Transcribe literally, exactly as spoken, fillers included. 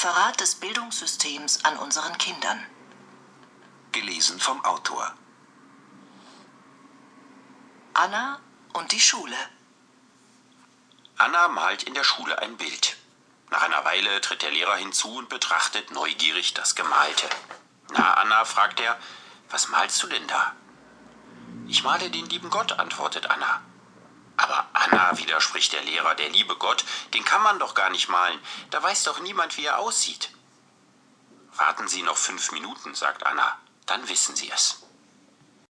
Verrat des Bildungssystems an unseren Kindern. Gelesen vom Autor. Anna und die Schule. Anna malt in der Schule ein Bild. Nach einer Weile tritt der Lehrer hinzu und betrachtet neugierig das Gemalte. »Na, Anna«, fragt er, »was malst du denn da?« »Ich male den lieben Gott«, antwortet Anna. »Aber Anna«, widerspricht der Lehrer, »der liebe Gott, den kann man doch gar nicht malen. Da weiß doch niemand, wie er aussieht.« »Warten Sie noch fünf Minuten«, sagt Anna, »dann wissen Sie es.«